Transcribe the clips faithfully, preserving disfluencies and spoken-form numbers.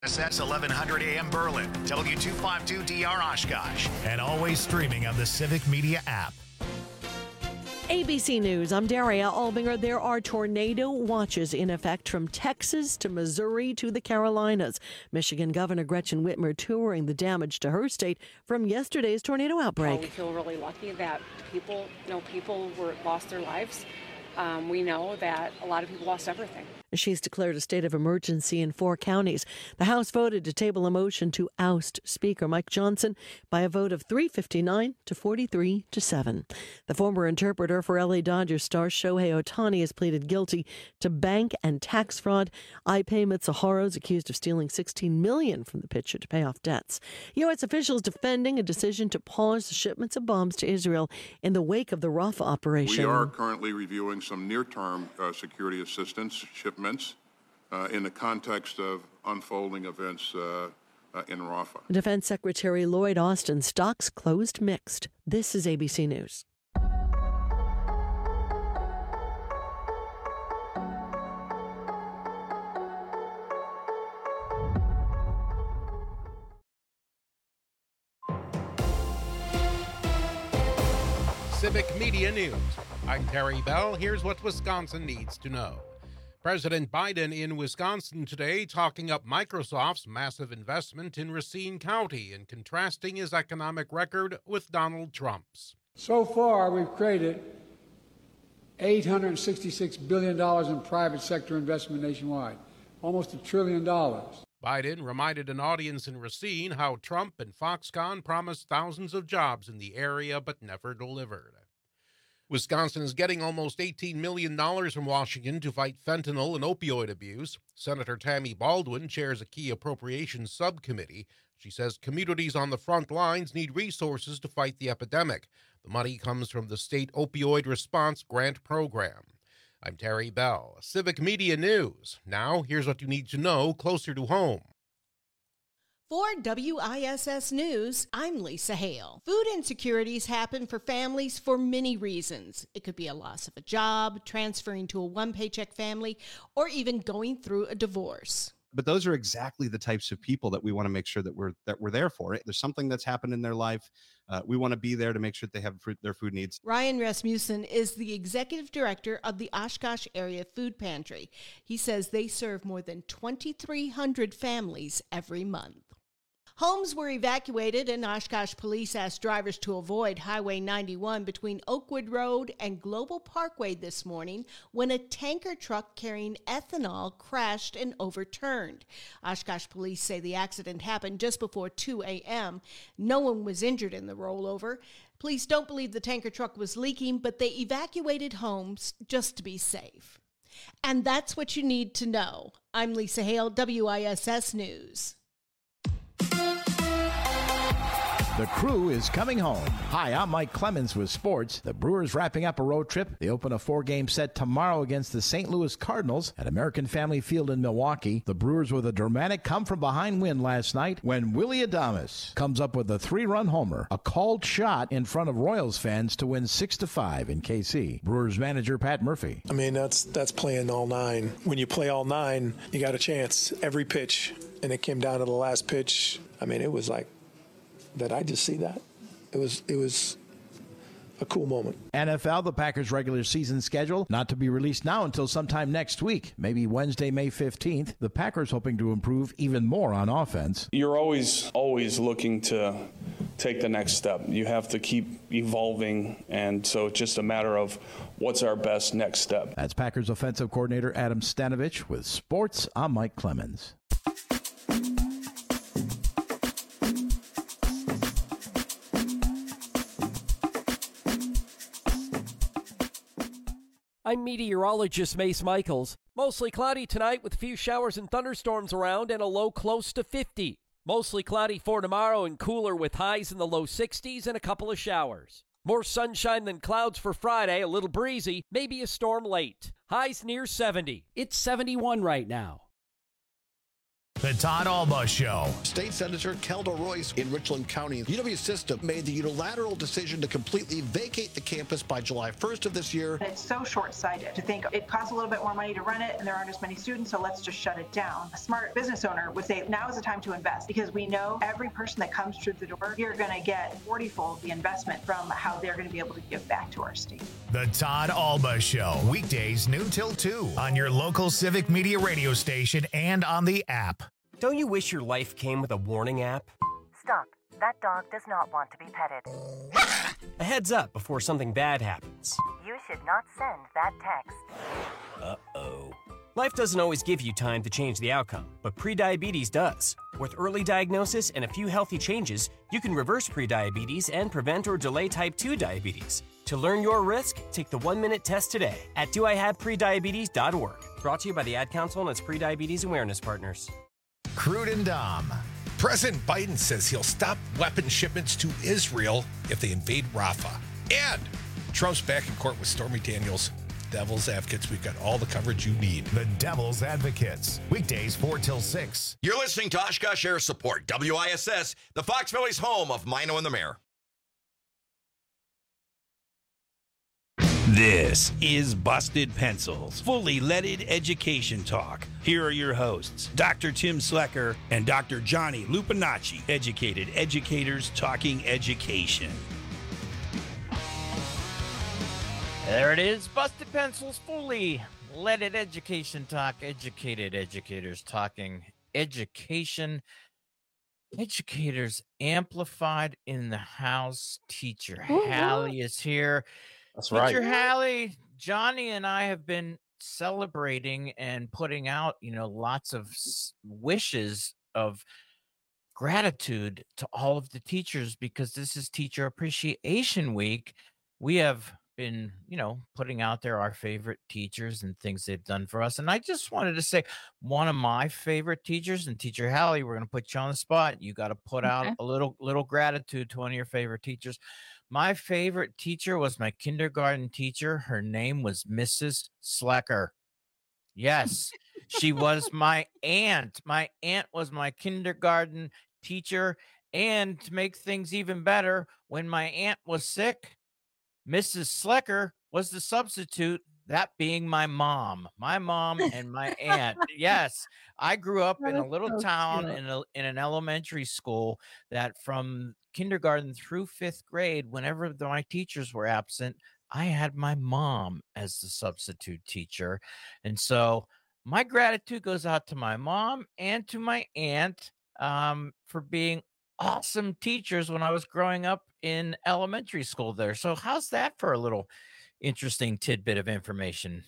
S S eleven hundred A M Berlin, W two fifty-two D R Oshkosh, and always streaming on the Civic Media app. A B C News, I'm Daria Albinger. There are tornado watches in effect from Texas to Missouri to the Carolinas. Michigan Governor Gretchen Whitmer touring the damage to her state from yesterday's tornado outbreak. Oh, we feel really lucky that people, you know, people were lost their lives. Um, we know that a lot of people lost everything. She's declared a state of emergency in four counties. The House voted to table a motion to oust Speaker Mike Johnson by a vote of three fifty-nine to forty-three to seven. The former interpreter for L A Dodgers star Shohei Ohtani has pleaded guilty to bank and tax fraud. Ippei Mitsuharu is accused of stealing sixteen million dollars from the pitcher to pay off debts. U S officials defending a decision to pause the shipments of bombs to Israel in the wake of the Rafah operation. We are currently reviewing some near-term uh, security assistance shipments uh, in the context of unfolding events uh, uh, in Rafah. Defense Secretary Lloyd Austin, stocks closed mixed. This is A B C News. Civic Media News. I'm Terry Bell. Here's what Wisconsin needs to know. President Biden in Wisconsin today talking up Microsoft's massive investment in Racine County and contrasting his economic record with Donald Trump's. So far, we've created eight hundred sixty-six billion dollars in private sector investment nationwide, almost a trillion dollars. Biden reminded an audience in Racine how Trump and Foxconn promised thousands of jobs in the area but never delivered. Wisconsin is getting almost eighteen million dollars from Washington to fight fentanyl and opioid abuse. Senator Tammy Baldwin chairs a key appropriations subcommittee. She says communities on the front lines need resources to fight the epidemic. The money comes from the state opioid response grant program. I'm Terry Bell, Civic Media News. Now, here's what you need to know closer to home. For W I S S News, I'm Lisa Hale. Food insecurities happen for families for many reasons. It could be a loss of a job, transferring to a one-paycheck family, or even going through a divorce. But those are exactly the types of people that we want to make sure that we're that we're there for. There's something that's happened in their life. Uh, we want to be there to make sure that they have fruit, their food needs. Ryan Rasmussen is the executive director of the Oshkosh Area Food Pantry. He says they serve more than twenty-three hundred families every month. Homes were evacuated, and Oshkosh police asked drivers to avoid Highway ninety-one between Oakwood Road and Global Parkway this morning when a tanker truck carrying ethanol crashed and overturned. Oshkosh police say the accident happened just before two a.m. No one was injured in the rollover. Police don't believe the tanker truck was leaking, but they evacuated homes just to be safe. And that's what you need to know. I'm Lisa Hale, W I S S News. The Crew is coming home. Hi, I'm Mike Clemens with sports. The Brewers wrapping up a road trip. They open a four-game set tomorrow against the Saint Louis Cardinals at American Family Field in Milwaukee. The Brewers with a dramatic come-from-behind win last night when Willy Adames comes up with a three-run homer, a called shot in front of Royals fans to win six to five in K C. Brewers manager Pat Murphy. I mean, that's that's playing all nine. When you play all nine, you got a chance every pitch, and it came down to the last pitch. I mean, it was like, did I just see that? It was it was a cool moment. N F L, the Packers' regular season schedule, not to be released now until sometime next week, maybe Wednesday, May fifteenth. The Packers hoping to improve even more on offense. You're always, always looking to take the next step. You have to keep evolving, and so it's just a matter of what's our best next step. That's Packers offensive coordinator Adam Stanovich with sports. I'm Mike Clemens. I'm meteorologist Mace Michaels. Mostly cloudy tonight with a few showers and thunderstorms around and a low close to fifty. Mostly cloudy for tomorrow and cooler with highs in the low sixties and a couple of showers. More sunshine than clouds for Friday, a little breezy, maybe a storm late. Highs near seventy. It's seventy-one right now. The Todd Alba Show. State Senator Kelda Royce in Richland County. U W System made the unilateral decision to completely vacate the campus by July first of this year. It's so short-sighted to think it costs a little bit more money to run it and there aren't as many students, so let's just shut it down. A smart business owner would say now is the time to invest because we know every person that comes through the door, you're going to get forty-fold the investment from how they're going to be able to give back to our state. The Todd Alba Show. Weekdays noon till two on your local Civic Media radio station and on the app. Don't you wish your life came with a warning app? Stop. That dog does not want to be petted. A heads up before something bad happens. You should not send that text. Uh-oh. Life doesn't always give you time to change the outcome, but prediabetes does. With early diagnosis and a few healthy changes, you can reverse prediabetes and prevent or delay type two diabetes. To learn your risk, take the one-minute test today at do I have prediabetes dot org. Brought to you by the Ad Council and its prediabetes awareness partners. Crude and Dom. President Biden says he'll stop weapon shipments to Israel if they invade Rafah. And Trump's back in court with Stormy Daniels. Devil's Advocates, we've got all the coverage you need. The Devil's Advocates. Weekdays four till six. You're listening to Oshkosh Air Support, W I S S, the Fox Valley's home of Mino and the Mayor. This is Busted Pencils, fully leaded education talk. Here are your hosts, Doctor Tim Slecker and Doctor Johnny Lupinacci, educated educators talking education. There it is, Busted Pencils, fully leaded education talk, educated educators talking education. Educators amplified in the house. Teacher Ooh. Hallie is here. That's Teacher right. Teacher Hallie, Johnny and I have been celebrating and putting out, you know, lots of wishes of gratitude to all of the teachers because this is Teacher Appreciation Week. We have been, you know, putting out there our favorite teachers and things they've done for us. And I just wanted to say one of my favorite teachers, and Teacher Hallie, we're going to put you on the spot. You got to put okay. out a little, little gratitude to one of your favorite teachers. My favorite teacher was my kindergarten teacher. Her name was Missus Slecker. Yes, she was my aunt. My aunt was my kindergarten teacher. And to make things even better, when my aunt was sick, Missus Slecker was the substitute, that being my mom, my mom and my aunt. Yes, I grew up in a little so town in, a, in an elementary school that from kindergarten through fifth grade, whenever the, my teachers were absent, I had my mom as the substitute teacher. And so my gratitude goes out to my mom and to my aunt um, for being awesome teachers when I was growing up in elementary school there. So how's that for a little interesting tidbit of information?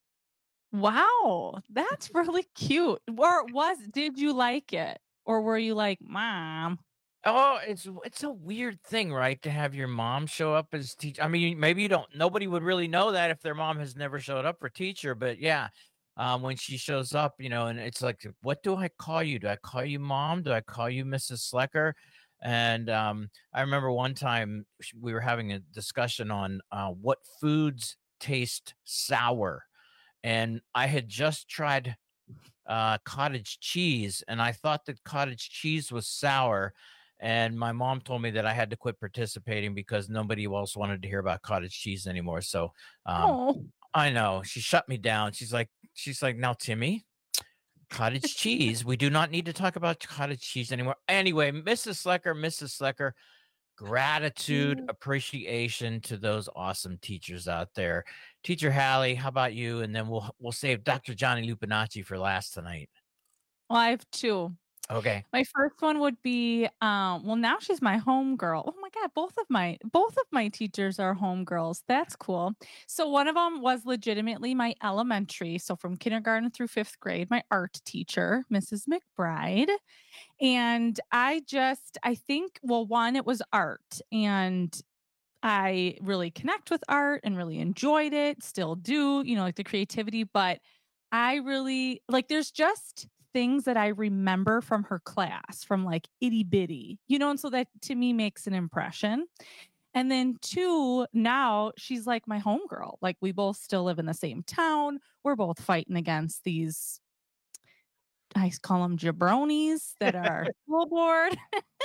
Wow, that's really cute. Or was did you like it? Or were you like, Mom? Oh, it's it's a weird thing, right? To have your mom show up as teacher. I mean, maybe you don't, nobody would really know that if their mom has never showed up for teacher, but yeah. Um, when she shows up, you know, and it's like, what do I call you? Do I call you Mom? Do I call you Missus Slecker? And um, I remember one time we were having a discussion on uh, what foods taste sour. And I had just tried uh, cottage cheese, and I thought that cottage cheese was sour. And my mom told me that I had to quit participating because nobody else wanted to hear about cottage cheese anymore. So um, I know she shut me down. She's like, she's like, now, Timmy, cottage cheese. We do not need to talk about cottage cheese anymore. Anyway, Missus Slecker, Missus Slecker, gratitude, appreciation to those awesome teachers out there. Teacher Hallie, how about you? And then we'll we'll save Doctor Johnny Lupinacci for last tonight. Well, I have two. Okay. My first one would be, um, well, now she's my homegirl. Oh my God, both of my both of my teachers are homegirls. That's cool. So one of them was legitimately my elementary, so from kindergarten through fifth grade, my art teacher, Missus McBride. And I just, I think, well, one, it was art, and I really connect with art and really enjoyed it, still do, you know, like the creativity, but I really, like, there's just things that I remember from her class from like itty bitty, you know, and so that to me makes an impression. And then two, now she's like my homegirl. Like we both still live in the same town. We're both fighting against these I call them jabronis that are school board.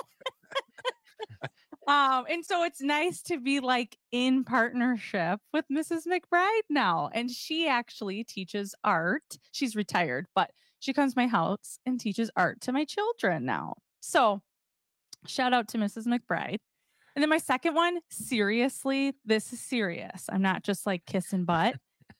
Um, and so it's nice to be like in partnership with Missus McBride now. And she actually teaches art. She's retired, but she comes to my house and teaches art to my children now. So shout out to Missus McBride. And then my second one, seriously, this is serious. I'm not just like kissing butt,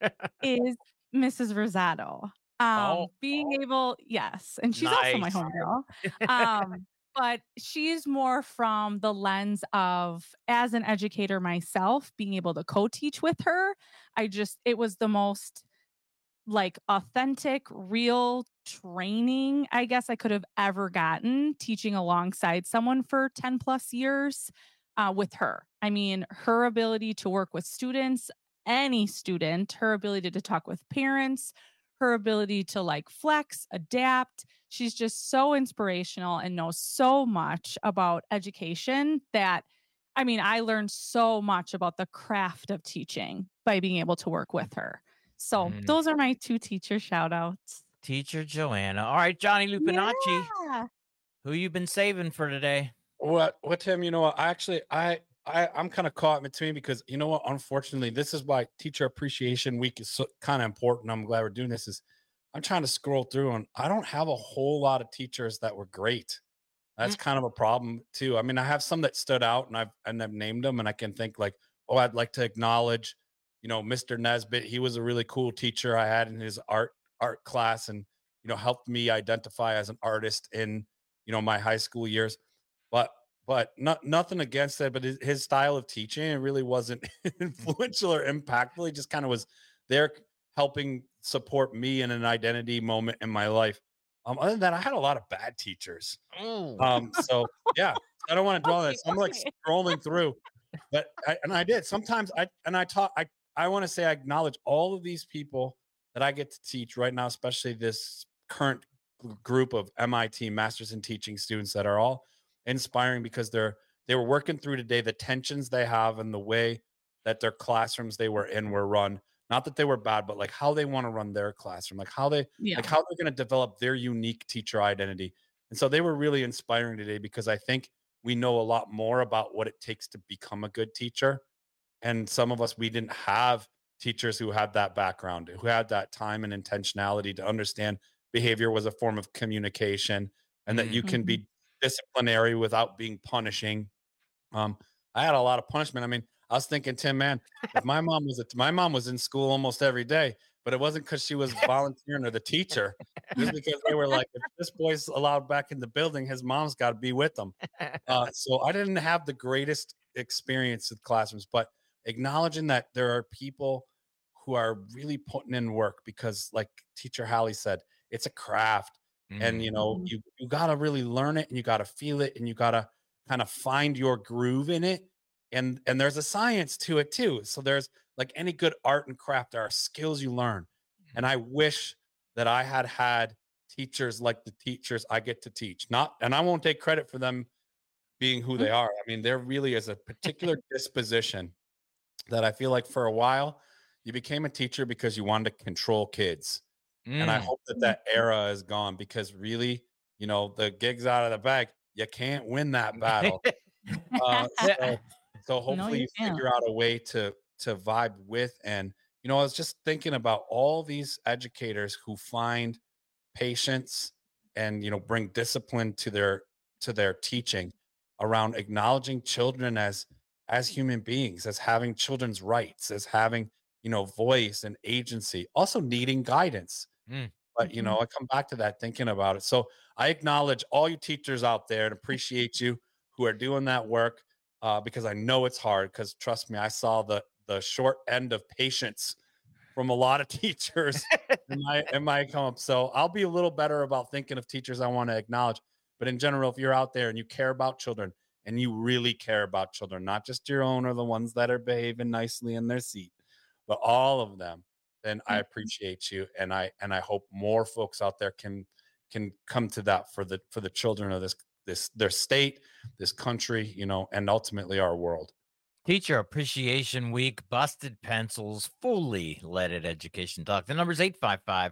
is Missus Rosado. Um, Oh, being able, yes. And she's also my nice. homegirl. Um, but she's more from the lens of, as an educator myself, being able to co-teach with her. I just, it was the most like authentic, real training, I guess I could have ever gotten teaching alongside someone for ten plus years uh, with her. I mean, her ability to work with students, any student, her ability to talk with parents, her ability to like flex, adapt. She's just so inspirational and knows so much about education that, I mean, I learned so much about the craft of teaching by being able to work with her. So Mm. those are my two teacher shout outs. Teacher Joanna. All right, Johnny Lupinacci, Yeah. who you been saving for today? What, what, Tim, you know what? I actually, I, I, I'm kind of caught in between because, you know what? Unfortunately, this is why Teacher Appreciation Week is so, kind of important. I'm glad we're doing this. Is I'm trying to scroll through and I don't have a whole lot of teachers that were great. That's kind of a problem too. I mean, I have some that stood out and I've, and I've named them and I can think like, oh, I'd like to acknowledge, you know, Mister Nesbitt. He was a really cool teacher I had in his art, art class and, you know, helped me identify as an artist in, you know, my high school years. But, but not nothing against it, but his, his style of teaching, it really wasn't influential or impactful. He just kind of was there helping support me in an identity moment in my life. Um, other than that, I had a lot of bad teachers. Oh. Um, so yeah, I don't want to dwell on this. I'm like scrolling through, but I, and I did sometimes I, and I taught, I, I want to say, I acknowledge all of these people that I get to teach right now, especially this current group of M I T Masters in Teaching students that are all inspiring because they're, they were working through today, the tensions they have and the way that their classrooms they were in were run. Not that they were bad, but like how they want to run their classroom, like how they, Yeah. like how they're going to develop their unique teacher identity. And so they were really inspiring today because I think we know a lot more about what it takes to become a good teacher. And some of us, we didn't have teachers who had that background, who had that time and intentionality to understand behavior was a form of communication and that you can be disciplinary without being punishing. Um, I had a lot of punishment. I mean, I was thinking, Tim, man, if my mom was, a, my mom was in school almost every day, but it wasn't because she was volunteering or the teacher, just because they were like, if this boy's allowed back in the building, his mom's got to be with him. Uh, so I didn't have the greatest experience with classrooms, but acknowledging that there are people who are really putting in work because, like Teacher Hallie said, it's a craft, mm-hmm. and you know, you you got to really learn it, and you got to feel it, and you got to kind of find your groove in it. And, and there's a science to it too. So there's like any good art and craft, there are skills you learn. And I wish that I had had teachers like the teachers I get to teach. Not, and I won't take credit for them being who they are. I mean, there really is a particular disposition that I feel like for a while you became a teacher because you wanted to control kids. Mm. And I hope that that era is gone because really, you know, the gig's out of the bag. You can't win that battle. uh, so, So hopefully no, you, you figure out a way to to vibe with. And, you know, I was just thinking about all these educators who find patience and, you know, bring discipline to their to their teaching around acknowledging children as as human beings, as having children's rights, as having, you know, voice and agency, also needing guidance. Mm. But, you know, I come back to that thinking about it. So I acknowledge all you teachers out there and appreciate you who are doing that work. Uh, because I know it's hard. Because trust me, I saw the the short end of patience from a lot of teachers in my in my come up. So I'll be a little better about thinking of teachers I want to acknowledge. But in general, if you're out there and you care about children and you really care about children, not just your own or the ones that are behaving nicely in their seat, but all of them, then I appreciate you, and I and I hope more folks out there can can come to that for the for the children of this. this their state, this country, you know, and ultimately our world. Teacher Appreciation Week, Busted Pencils, fully leaded education talk. The number's eight five five,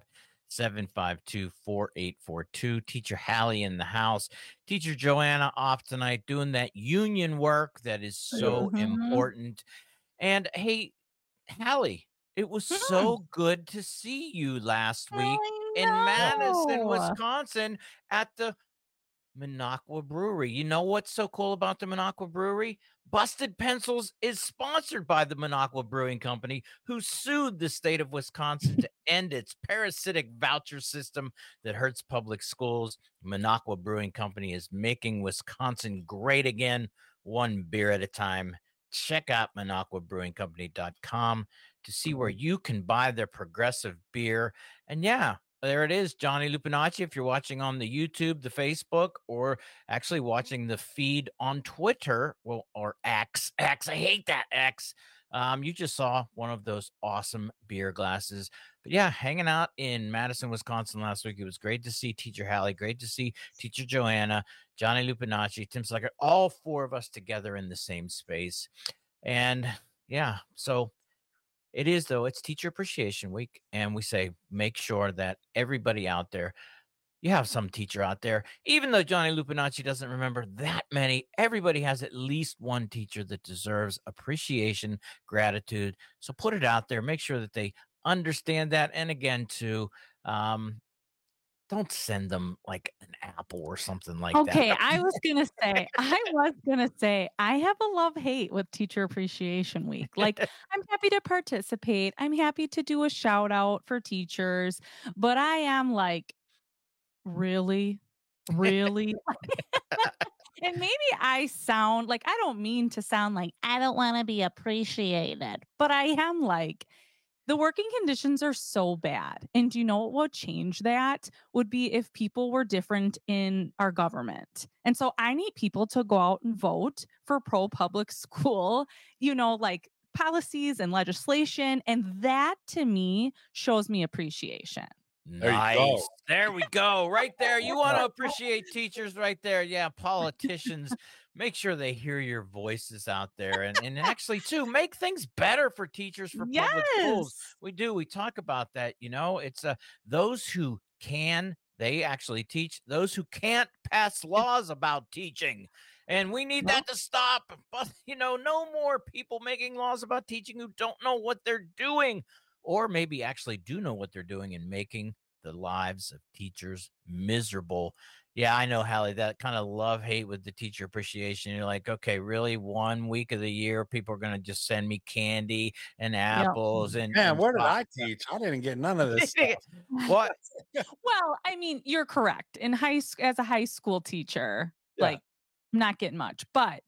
seven five two, four eight four two. Teacher Hallie in the house. Teacher Joanna off tonight doing that union work that is so Mhm. important. And hey, Hallie, it was so good to see you last week in Madison, know. Wisconsin at the Minocqua Brewery. You know what's so cool about the Minocqua Brewery? Busted Pencils is sponsored by the Minocqua Brewing Company, who sued the state of Wisconsin to end its parasitic voucher system that hurts public schools. Minocqua Brewing Company is making Wisconsin great again, one beer at a time. Check out minocqua brewing company dot com to see where you can buy their progressive beer. And yeah, there it is, Johnny Lupinacci. If you're watching on the YouTube, the Facebook, or actually watching the feed on Twitter, well, or X, X, I hate that X. Um, you just saw one of those awesome beer glasses. But yeah, hanging out in Madison, Wisconsin last week. It was great to see Teacher Hallie, great to see Teacher Joanna, Johnny Lupinacci, Tim Slacker, all four of us together in the same space. And yeah, so it is, though. It's Teacher Appreciation Week, and we say make sure that everybody out there, you have some teacher out there, even though Johnny Lupinacci doesn't remember that many, everybody has at least one teacher that deserves appreciation, gratitude. So put it out there. Make sure that they understand that. And again, too, um, don't send them like an apple or something like that. Okay, I was gonna say, I was gonna say, I have a love-hate with Teacher Appreciation Week. Like, I'm happy to participate. I'm happy to do a shout out for teachers, but I am like, really, really. And maybe I sound like, I don't mean to sound like I don't want to be appreciated, but I am like, the working conditions are so bad. And do you know what would change that? Would be if people were different in our government. And so I need people to go out and vote for pro-public school, you know, like policies and legislation. And that to me shows me appreciation. There nice. There we go. Right there. You want to appreciate teachers right there. Yeah, politicians. Make sure they hear your voices out there. And, and actually, too, make things better for teachers, for yes. public schools. We do. We talk about that. You know, it's uh, those who can, they actually teach. Those who can't pass laws about teaching. And we need that to stop. But, you know, no more people making laws about teaching who don't know what they're doing, or maybe actually do know what they're doing and making the lives of teachers miserable. Yeah, I know, Hallie, that kind of love-hate with the teacher appreciation. You're like, okay, really, one week of the year, people are going to just send me candy and apples. Yep. and Man, and where did stuff. I teach? I didn't get none of this stuff. What? Well, I mean, you're correct. In high school, as a high school teacher, Yeah. like, not getting much. But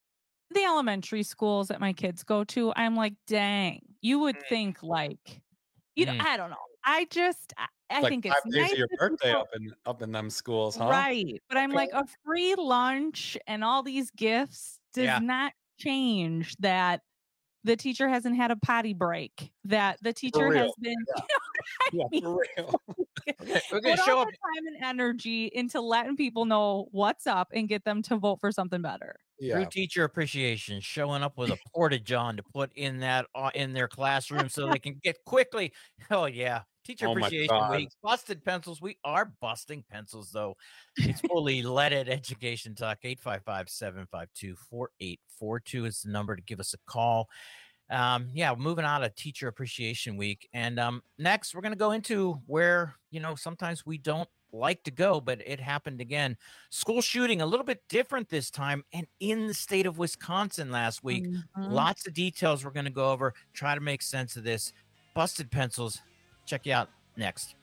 the elementary schools that my kids go to, I'm like, dang, you would think like, you know, Mm. I don't know. I just, I, I like think five it's days nice of your that birthday people- up in up in them schools, huh? Right. But I'm Okay. like, a free lunch and all these gifts does Yeah. not change that the teacher hasn't had a potty break, that the teacher has real. been, Yeah. you know what I Yeah, mean? for real. We're Put gonna all show the up. time and energy into letting people know what's up and get them to vote for something better. True teacher appreciation, showing up with a porta john to put in that uh, in their classroom so they can get quickly. Oh yeah, teacher Oh, my appreciation God. week. Busted pencils. We are busting pencils though. It's fully leaded education talk. eight five five, seven five two, four eight four two is the number to give us a call. Um, yeah, moving out of Teacher Appreciation Week, and um, next we're going to go into where, you know, sometimes we don't like to go, but it happened again. School shooting, a little bit different this time, and in the state of Wisconsin last week. Mhm. Lots of details we're going to go over, try to make sense of this. Busted pencils. Check you out next.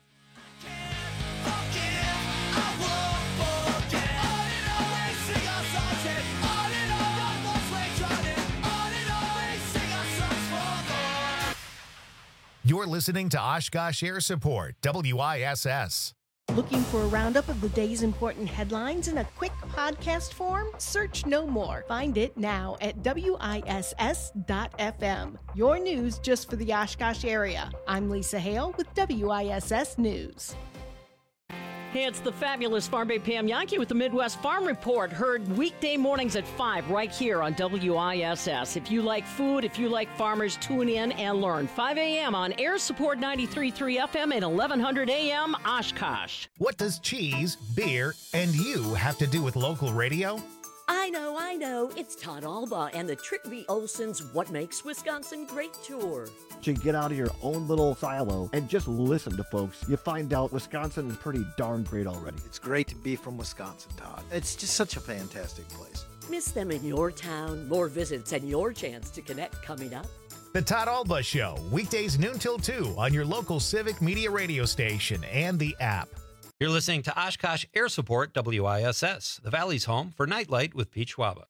You're listening to Oshkosh Air Support, W I S S. Looking for a roundup of the day's important headlines in a quick podcast form? Search no more. Find it now at W I S S dot F M. Your news just for the Oshkosh area. I'm Lisa Hale with W I S S News. Hey, it's the fabulous Farm Bay Pam Yankee with the Midwest Farm Report. Heard weekday mornings at five right here on W I S S. If you like food, if you like farmers, tune in and learn. five a.m. on Air Support ninety-three point three F M and eleven hundred A M Oshkosh. What does cheese, beer, and you have to do with local radio? I know, I know. It's Todd Alba and the Trick V. Olson's What Makes Wisconsin Great tour. To get out of your own little silo and just listen to folks, you find out Wisconsin is pretty darn great already. It's great to be from Wisconsin, Todd. It's just such a fantastic place. Miss them in your town. More visits and your chance to connect coming up. The Todd Alba Show, weekdays noon till two on your local Civic Media radio station and the app. You're listening to Oshkosh Air Support W I S S, the Valley's home for Nightlight with Pete Schwaba.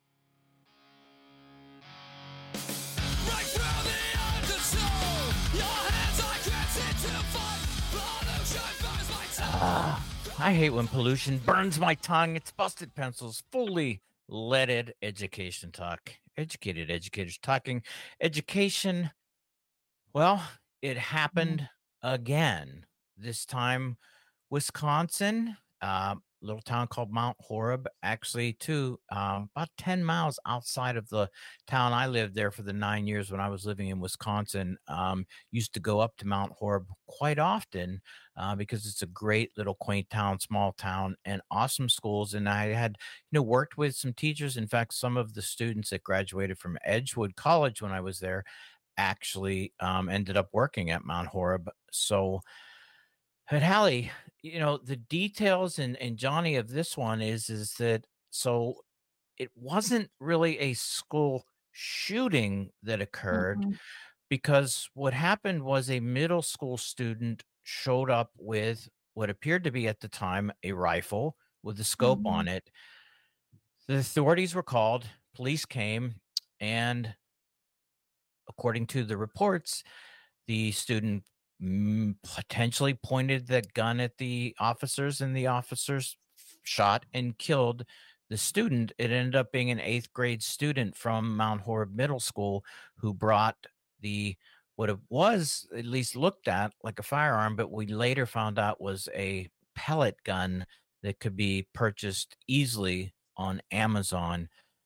Ah, I hate when pollution burns my tongue. It's Busted Pencils, fully leaded education talk. Educated educators talking education. Well, it happened again. This time, Wisconsin, uh, little town called Mount Horeb, actually, too, uh, about ten miles outside of the town I lived there for the nine years when I was living in Wisconsin. Um, used to go up to Mount Horeb quite often uh, because it's a great little quaint town, small town, and awesome schools. And I had, you know, worked with some teachers. In fact, some of the students that graduated from Edgewood College when I was there actually um, ended up working at Mount Horeb. So, but Hallie, you know, the details and, and Johnny of this one is, is that, so it wasn't really a school shooting that occurred mm-hmm. because what happened was a middle school student showed up with what appeared to be at the time a rifle with a scope mm-hmm. on it. The authorities were called, police came, and according to the reports, the student potentially pointed that gun at the officers, and the officers shot and killed the student. It ended up being an eighth grade student from Mount Horeb Middle School who brought the, what it was at least looked at like a firearm, but we later found out was a pellet gun that could be purchased easily on Amazon.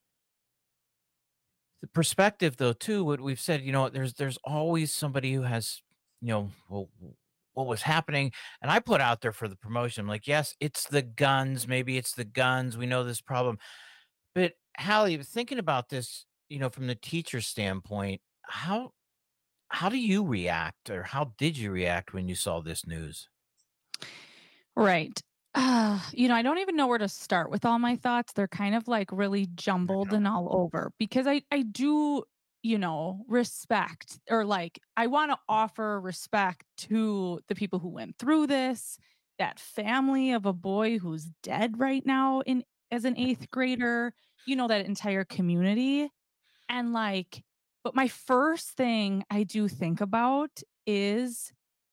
The perspective, though, too, what we've said, you know, there's there's always somebody who has, you know, well, what was happening. And I put out there for the promotion, I'm like, yes, it's the guns. Maybe it's the guns. We know this problem. But Hallie, thinking about this, you know, from the teacher standpoint, how, how do you react, or how did you react when you saw this news? Right. Uh, you know, I don't even know where to start with all my thoughts. They're kind of like really jumbled and all over, because I, I do, you know, respect, or like, I want to offer respect to the people who went through this, that family of a boy who's dead right now in as an eighth grader, you know, that entire community. And like, but my first thing I do think about is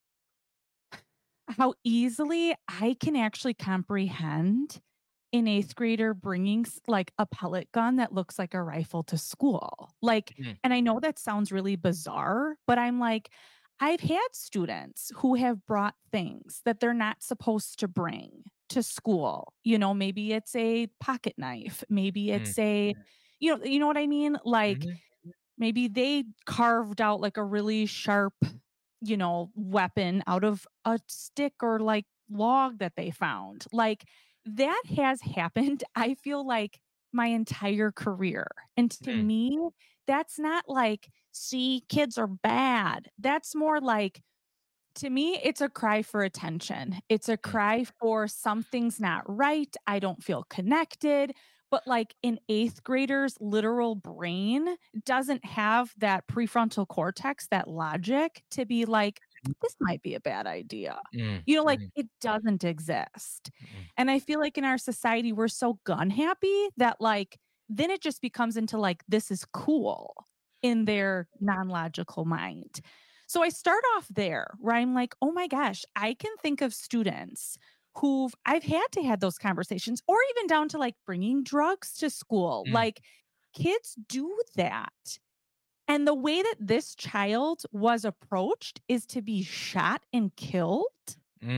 how easily I can actually comprehend an eighth grader bringing like a pellet gun that looks like a rifle to school. Like, mm. and I know that sounds really bizarre, but I'm like, I've had students who have brought things that they're not supposed to bring to school. You know, maybe it's a pocket knife. Maybe it's mm. a, you know, you know what I mean? Like mm-hmm. maybe they carved out like a really sharp, you know, weapon out of a stick or like log that they found. Like, that has happened, I feel like, my entire career. And to mm. me, that's not like, see, kids are bad. That's more like, to me, it's a cry for attention. It's a cry for something's not right. I don't feel connected. But like an eighth grader's literal brain doesn't have that prefrontal cortex, that logic to be like, this might be a bad idea. Mm, you know, like mm. it doesn't exist. Mm. And I feel like in our society, we're so gun happy that like, then it just becomes into like, this is cool in their non-logical mind. So I start off there where I'm like, oh my gosh, I can think of students who've, I've had to have those conversations, or even down to like bringing drugs to school. Mm. Like kids do that. And the way that this child was approached is to be shot and killed. Mm.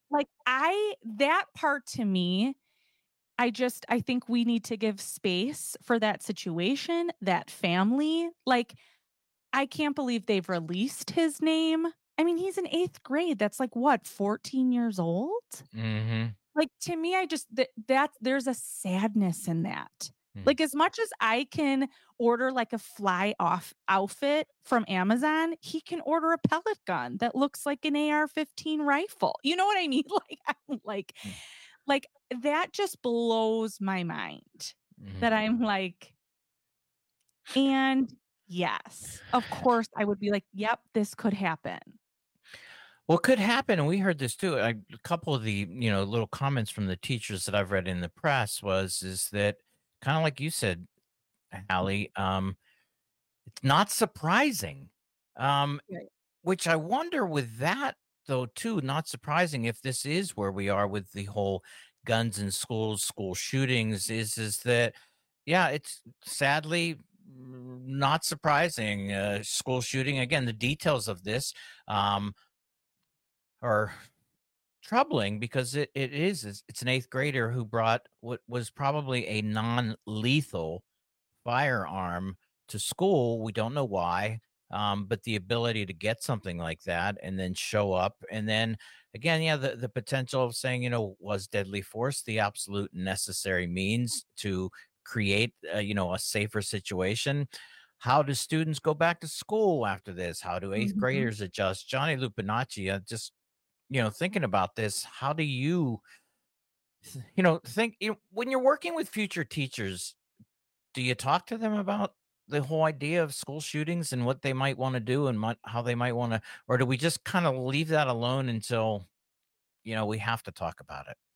like I that part to me, I just I think we need to give space for that situation, that family. Like, I can't believe they've released his name. I mean, he's in eighth grade. That's like what, fourteen years old? Mm-hmm. Like, to me, I just that, that there's a sadness in that. Mm. Like, as much as I can order like a fly off outfit from Amazon, he can order a pellet gun that looks like an A R fifteen rifle. You know what I mean? Like, I'm like, Mm. like that just blows my mind. Mhm. That I'm like, and yes, of course, I would be like, yep, this could happen. What could happen, and we heard this too. I, a couple of the you know little comments from the teachers that I've read in the press was is that kind of like you said, Hallie, um, it's not surprising. Um, Right. which I wonder with that though too. Not surprising if this is where we are with the whole guns in schools, school shootings. Is is that yeah? It's sadly mm, not surprising. Uh, school shooting again. The details of this. Um, are troubling because it, it is it's it's an eighth grader who brought what was probably a non-lethal firearm to school. We don't know why, um, but the ability to get something like that and then show up, and then again, yeah, the, the potential of saying, you know, was deadly force the absolute necessary means to create, uh, you know, a safer situation? How do students go back to school after this? How do eighth Mhm. graders adjust? Johnny Lupinacci, uh, just you know, thinking about this, how do you, you know, think you know, when you're working with future teachers, do you talk to them about the whole idea of school shootings and what they might want to do and might, how they might want to, or do we just kind of leave that alone until, you know, we have to talk about it?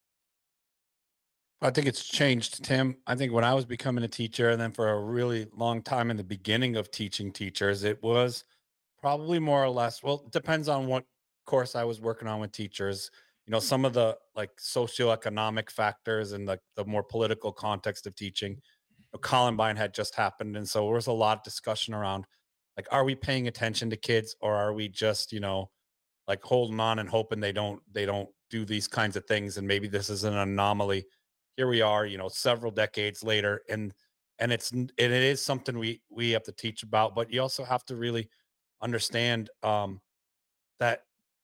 I think it's changed, Tim. I think when I was becoming a teacher, and then for a really long time in the beginning of teaching teachers, it was probably more or less, well, it depends on what course I was working on with teachers. You know, some of the like socioeconomic factors and like the more political context of teaching. You know, Columbine had just happened. And so there was a lot of discussion around like, are we paying attention to kids, or are we just, you know, like holding on and hoping they don't, they don't do these kinds of things. And maybe this is an anomaly. Here we are, you know, several decades later, and and it's and it is something we we have to teach about, but you also have to really understand um, that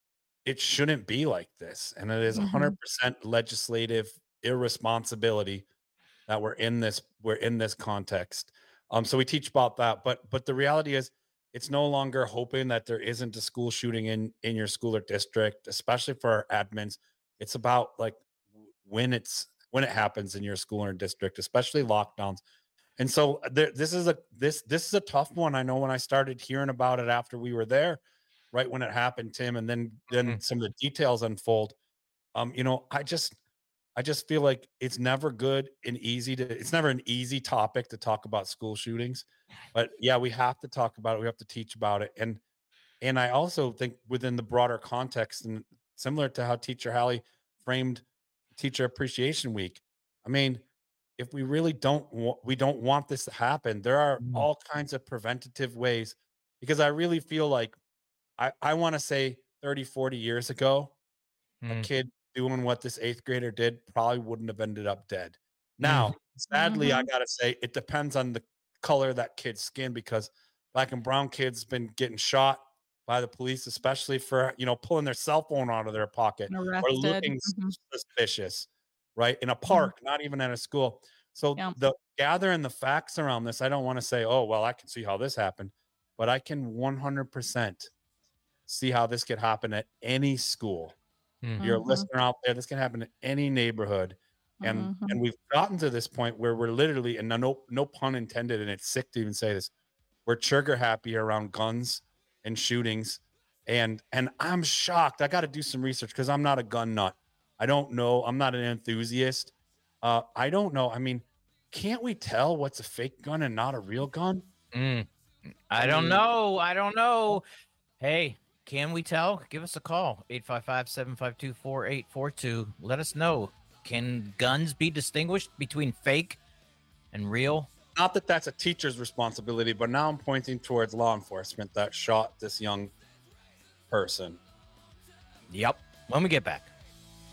it shouldn't be like this, and it is Mhm. one hundred percent legislative irresponsibility that we're in this we're in this context. Um, so we teach about that, but but the reality is, it's no longer hoping that there isn't a school shooting in in your school or district, especially for our admins. It's about like w- when it's when it happens in your school or district, especially lockdowns. And so uh, there, this is a this this is a tough one. I know when I started hearing about it after we were there, right when it happened, Tim, and then then Mhm. some of the details unfold. Um, you know, I just I just feel like it's never good and easy to it's never an easy topic to talk about school shootings. But yeah, we have to talk about it. We have to teach about it. And and I also think within the broader context, and similar to how Teacher Hallie framed Teacher Appreciation Week. I mean, if we really don't wa- we don't want this to happen, there are Mm. all kinds of preventative ways, because I really feel like I, I want to say thirty, forty years ago, a Mm. kid doing what this eighth grader did probably wouldn't have ended up dead. Now, Mm. sadly, I Mhm. gotta say it depends on the color of that kid's skin, because black and brown kids been getting shot by the police, especially for, you know, pulling their cell phone out of their pocket And or arrested. looking s- Mhm. suspicious, right? In a Mhm. park, not even at a school. So Yeah. the gathering the facts around this, I don't want to say, oh, well, I can see how this happened, but I can one hundred percent see how this could happen at any school. Mm. You're a Mhm. listener out there, this can happen in any neighborhood. And Mhm. and we've gotten to this point where we're literally, and no no pun intended, and it's sick to even say this, we're trigger happy around guns and shootings. And and I'm shocked. I got to do some research because I'm not a gun nut. I don't know. I'm not an enthusiast. Uh, I don't know. I mean, can't we tell what's a fake gun and not a real gun? Mm. I I don't mean- know. I don't know. Hey, can we tell? Give us a call. eight five five, seven five two, four eight four two. Let us know. Can guns be distinguished between fake and real? Not that that's a teacher's responsibility, but now I'm pointing towards law enforcement that shot this young person. Yep. When we get back.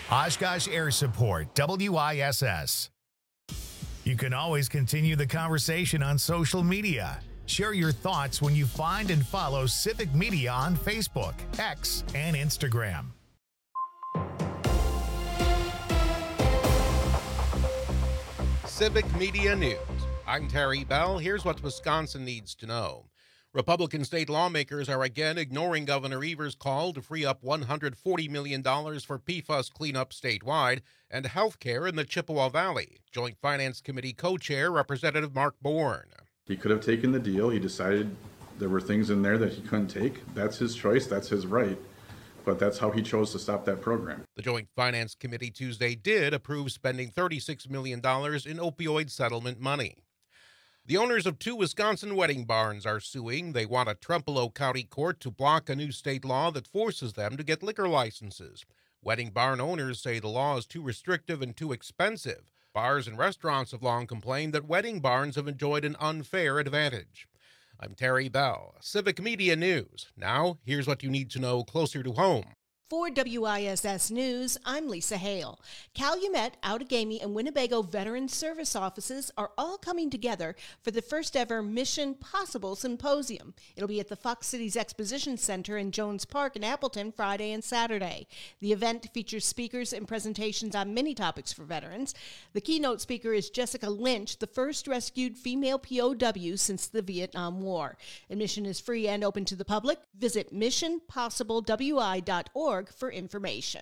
Oshkosh Air Support, W I S S. You can always continue the conversation on social media. Share your thoughts when you find and follow Civic Media on Facebook, X, and Instagram. Civic Media News. I'm Terry Bell. Here's what Wisconsin needs to know. Republican state lawmakers are again ignoring Governor Evers' call to free up one hundred forty million dollars for P FAS cleanup statewide and health care in the Chippewa Valley. Joint Finance Committee co-chair Representative Mark Bourne. He could have taken the deal. He decided there were things in there that he couldn't take. That's his choice. That's his right. But that's how he chose to stop that program. The Joint Finance Committee Tuesday did approve spending thirty-six million dollars in opioid settlement money. The owners of two Wisconsin wedding barns are suing. They want a Trempealeau County court to block a new state law that forces them to get liquor licenses. Wedding barn owners say the law is too restrictive and too expensive. Bars and restaurants have long complained that wedding barns have enjoyed an unfair advantage. I'm Terry Bell, Civic Media News. Now, here's what you need to know closer to home. For W I S S News, I'm Lisa Hale. Calumet, Outagamie, and Winnebago Veteran Service Offices are all coming together for the first ever Mission Possible Symposium. It'll be at the Fox Cities Exposition Center in Jones Park in Appleton Friday and Saturday. The event features speakers and presentations on many topics for veterans. The keynote speaker is Jessica Lynch, the first rescued female P O W since the Vietnam War. Admission is free and open to the public. Visit mission possible w i dot org for information.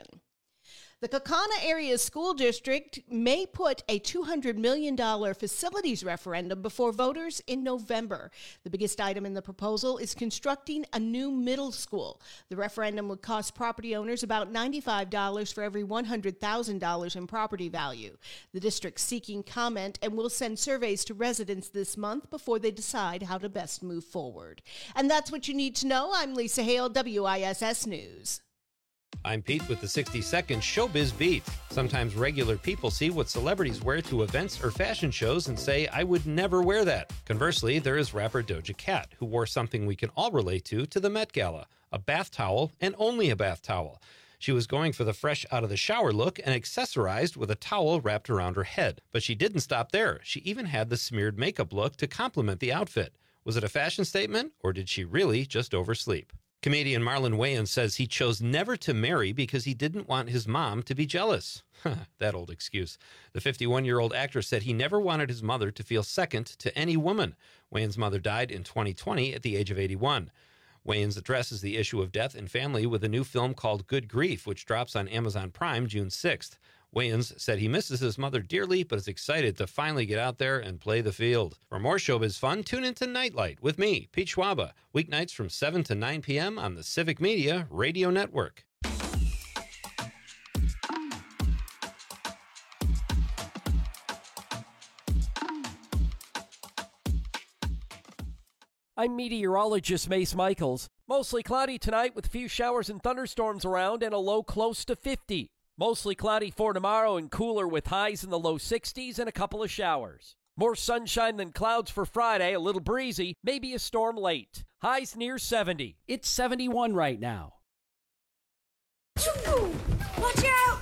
The Kaukauna Area School District may put a two hundred million dollars facilities referendum before voters in November. The biggest item in the proposal is constructing a new middle school. The referendum would cost property owners about ninety-five dollars for every one hundred thousand dollars in property value. The district's seeking comment and will send surveys to residents this month before they decide how to best move forward. And that's what you need to know. I'm Lisa Hale, W I S S News. I'm Pete with the sixty second Showbiz Beat. Sometimes regular people see what celebrities wear to events or fashion shows and say, I would never wear that. Conversely, there is rapper Doja Cat, who wore something we can all relate to to the Met Gala, a bath towel and only a bath towel. She was going for the fresh out of the shower look and accessorized with a towel wrapped around her head. But she didn't stop there. She even had the smeared makeup look to complement the outfit. Was it a fashion statement, or did she really just oversleep? Comedian Marlon Wayans says he chose never to marry because he didn't want his mom to be jealous. That old excuse. The fifty-one-year-old actor said he never wanted his mother to feel second to any woman. Wayans' mother died in twenty twenty at the age of eighty-one. Wayans addresses the issue of death and family with a new film called Good Grief, which drops on Amazon Prime June sixth. Wayans said he misses his mother dearly, but is excited to finally get out there and play the field. For more showbiz fun, tune into Nightlight with me, Pete Schwaba, weeknights from seven to nine p.m. on the Civic Media Radio Network. I'm meteorologist Mace Michaels. Mostly cloudy tonight with a few showers and thunderstorms around and a low close to fifty. Mostly cloudy for tomorrow and cooler with highs in the low sixties and a couple of showers. More sunshine than clouds for Friday, a little breezy, maybe a storm late. Highs near seventy. It's seventy-one right now. Watch out!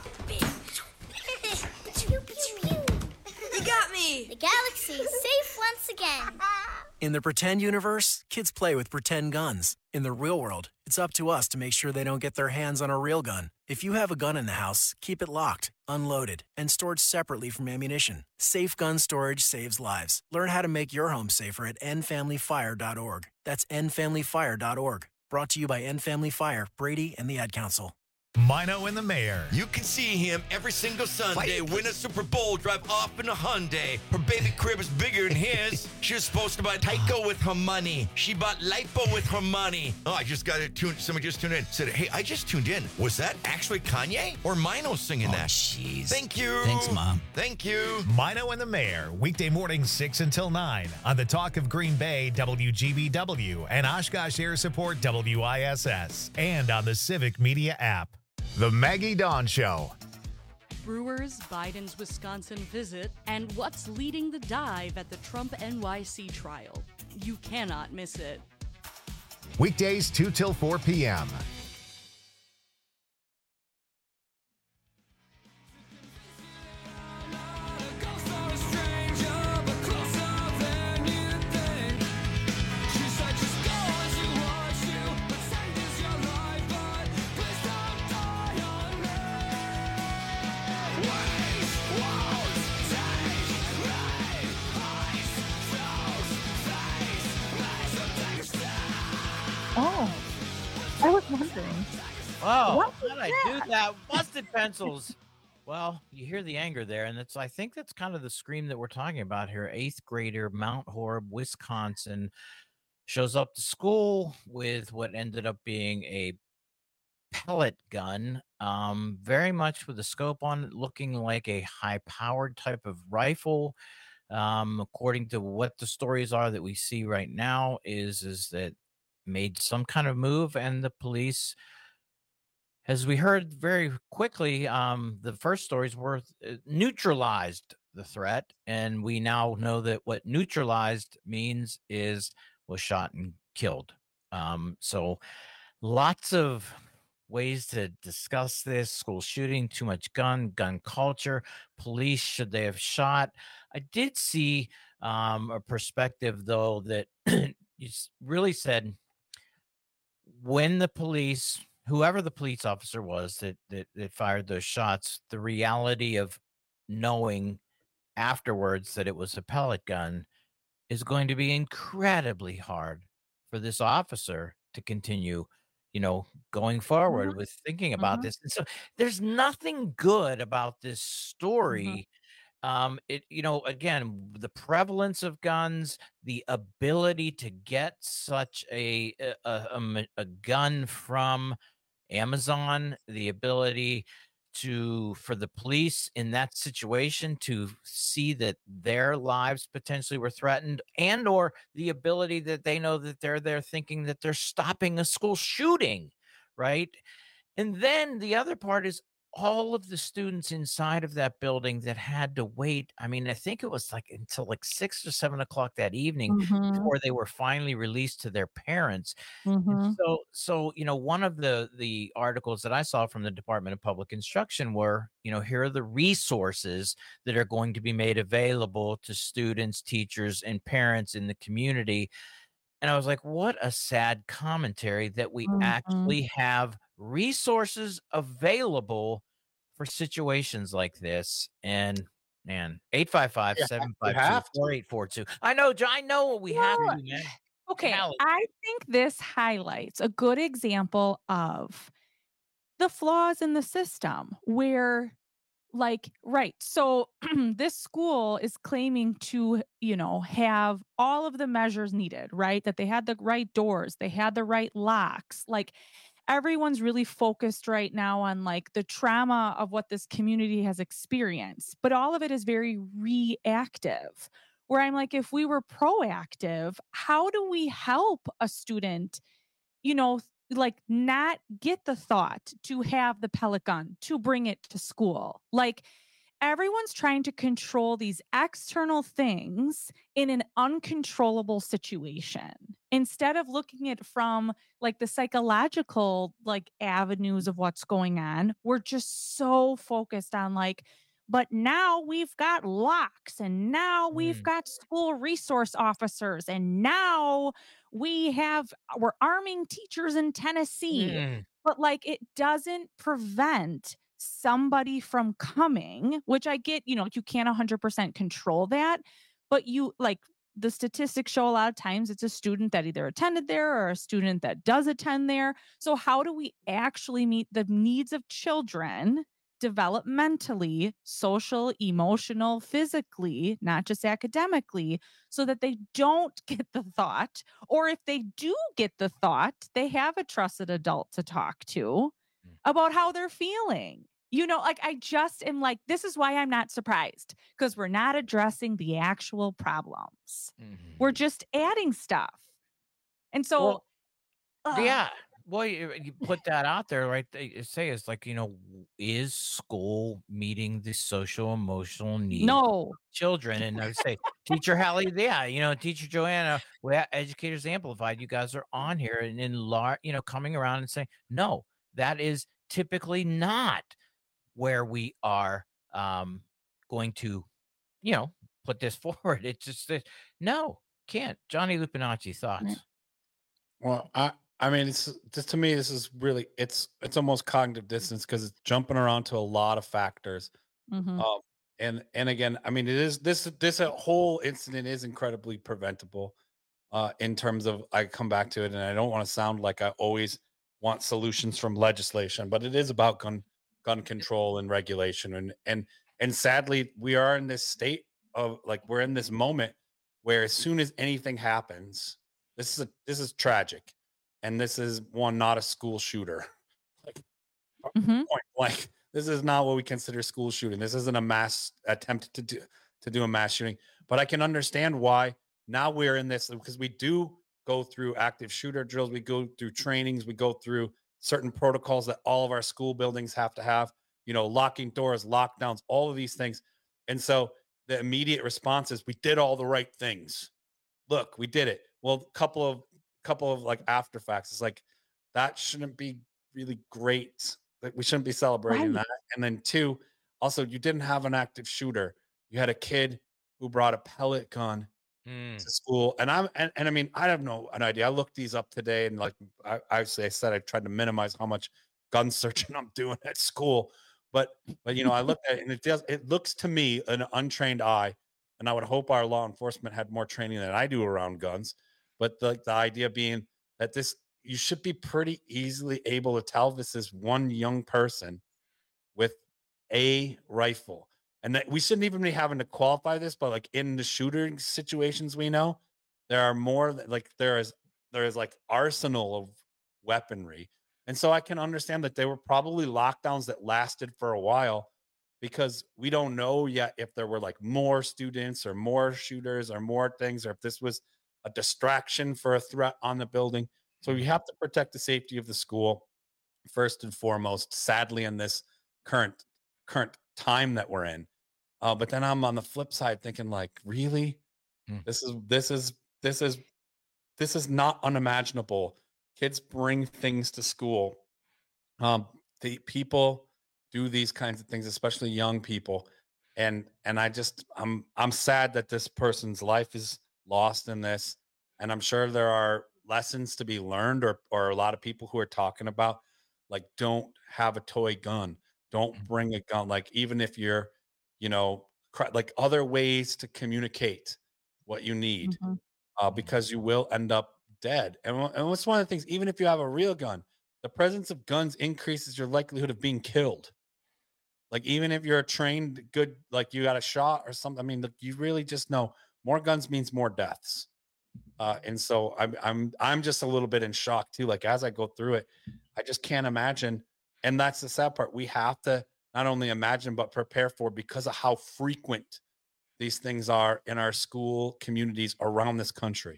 You got me! The galaxy is safe once again. In the pretend universe, kids play with pretend guns. In the real world, it's up to us to make sure they don't get their hands on a real gun. If you have a gun in the house, keep it locked, unloaded, and stored separately from ammunition. Safe gun storage saves lives. Learn how to make your home safer at end family fire dot org. That's end family fire dot org. Brought to you by End Family Fire, Brady, and the Ad Council. Mino and the Mayor. You can see him every single Sunday win a Super Bowl, drive off in a Hyundai. Her baby crib is bigger than his. She was supposed to buy Tyco with her money. She bought Lipo with her money. Oh, I just got it tuned. Somebody just tuned in. Said, hey, I just tuned in. Was that actually Kanye or Mino singing oh, that? Jeez. Thank you. Thanks, Mom. Thank you. Mino and the Mayor, weekday mornings six until nine on the Talk of Green Bay, W G B W, and Oshkosh Air Support, W I S S, and on the Civic Media app. The Maggie Dawn Show. Brewers, Biden's Wisconsin visit, and what's leading the dive at the Trump N Y C trial. You cannot miss it. Weekdays two till four p.m. Oh, I was wondering. Wow, What how did I do that? Busted pencils. Well, you hear the anger there, and it's I think that's kind of the scream that we're talking about here. Eighth grader, Mount Horeb, Wisconsin, shows up to school with what ended up being a pellet gun, um, very much with a scope on it, looking like a high-powered type of rifle. Um, according to what the stories are that we see right now, is is that made some kind of move, and the police, as we heard very quickly, um, the first stories were uh, neutralized the threat, and we now know that what neutralized means is was shot and killed. Um, so lots of ways to discuss this: school shooting, too much gun, gun culture, police, should they have shot? I did see um, a perspective, though, that you s- really said when the police, whoever the police officer was that, that that fired those shots, the reality of knowing afterwards that it was a pellet gun is going to be incredibly hard for this officer to continue, you know, going forward Mhm. with thinking about Mhm. this. And so there's nothing good about this Mhm. story. Um, it, you know, again, the prevalence of guns, the ability to get such a a, a, a ma- a gun from Amazon, the ability to for the police in that situation to see that their lives potentially were threatened, and or the ability that they know that they're there thinking that they're stopping a school shooting, right? And then the other part is all of the students inside of that building that had to wait. I mean, I think it was like until like six or seven o'clock that evening Mhm. before they were finally released to their parents. And Mhm. so, so you know, one of the the articles that I saw from the Department of Public Instruction were, you know, here are the resources that are going to be made available to students, teachers, and parents in the community. And I was like, what a sad commentary that we Mhm. actually have resources available for situations like this. And man, eight five five, Yeah, seven you five two, have four to. eight four two. I know, Jo- I know what we have Well, to, man. okay, Callie. I think this highlights a good example of the flaws in the system where, like, right, so this school is claiming to, you know, have all of the measures needed, right? That they had the right doors, they had the right locks. Like, everyone's really focused right now on like the trauma of what this community has experienced, but all of it is very reactive. Where I'm like, if we were proactive, how do we help a student, you know, like not get the thought to have the pellet gun, to bring it to school? Like, everyone's trying to control these external things in an uncontrollable situation instead of looking at it from like the psychological like avenues of what's going on. We're just so focused on like, but now we've got locks, and now we've Mm, got school resource officers, and now we have we're arming teachers in Tennessee. mm, But like, it doesn't prevent somebody from coming, which I get, you know, you can't one hundred percent control that, but you like, the statistics show a lot of times it's a student that either attended there or a student that does attend there. So how do we actually meet the needs of children developmentally, social, emotional, physically, not just academically, so that they don't get the thought, or if they do get the thought, they have a trusted adult to talk to about how they're feeling. You know, like, I just am like, this is why I'm not surprised, because we're not addressing the actual problems. We're mhm. just adding stuff. And so, Well, ugh, yeah. Well, you, you put that out there, right? They you say it's like, you know, w- is school meeting the social emotional needs of no. children? And I would say, Teacher Hallie, yeah, you know, Teacher Joanna, we ha- Educators Amplified, you guys are on here and in large, you know, coming around and saying, no, that is typically not where we are um, going to, you know, put this forward. It's just that, no, can't. Johnny Lupinacci, thoughts? Well, I I mean, it's just to me, this is really it's it's almost cognitive dissonance because it's jumping around to a lot of factors. Mhm. Um, and and again, I mean, it is this this uh, whole incident is incredibly preventable. uh, in terms of, I come back to it, and I don't want to sound like I always want solutions from legislation, but it is about gun gun control and regulation. And and and sadly, we are in this state of, like, we're in this moment where as soon as anything happens, this is a this is tragic, and this is one not a school shooter. Like, Mm-hmm. point blank, this is not what we consider school shooting. This isn't a mass attempt to do to do a mass shooting. But I can understand why now we're in this, because we do go through active shooter drills, we go through trainings, we go through certain protocols that all of our school buildings have to have, you know, locking doors, lockdowns, all of these things. And so the immediate response is, we did all the right things. Look, we did it. Well, a couple of couple of like after facts. It's like, that shouldn't be really great. Like, we shouldn't be celebrating Right. that. And then two, also, you didn't have an active shooter. You had a kid who brought a pellet gun Mm. to school. And I'm and, and I mean, I have no an idea. I looked these up today, and like I, I say I said I tried to minimize how much gun searching I'm doing at school. But but you know, I looked at it, and it does it looks to me, an untrained eye, and I would hope our law enforcement had more training than I do around guns. But the the idea being that this, you should be pretty easily able to tell this is one young person with a rifle. And that we shouldn't even be having to qualify this, but like in the shooting situations, we know there are more th- like there is there is like arsenal of weaponry. And so I can understand that they were probably lockdowns that lasted for a while, because we don't know yet if there were like more students or more shooters or more things, or if this was a distraction for a threat on the building. So you have to protect the safety of the school first and foremost, sadly, in this current current time that we're in. Uh, but then I'm on the flip side thinking, like, really, this is this is this is this is not unimaginable. Kids bring things to school. Um, the people do these kinds of things, especially young people, and and I just I'm I'm sad that this person's life is lost in this, and I'm sure there are lessons to be learned, or or a lot of people who are talking about, like, don't have a toy gun, don't bring a gun, like, even if you're, you know, cr- like other ways to communicate what you need, Mhm. uh, because you will end up dead. And, wha- and what's one of the things, even if you have a real gun, the presence of guns increases your likelihood of being killed. Like, even if you're a trained good, like you got a shot or something, I mean, look, you really just know more guns means more deaths. Uh, and so I'm I'm I'm just a little bit in shock too. Like, as I go through it, I just can't imagine. And that's the sad part. We have to not only imagine but prepare for, because of how frequent these things are in our school communities around this country.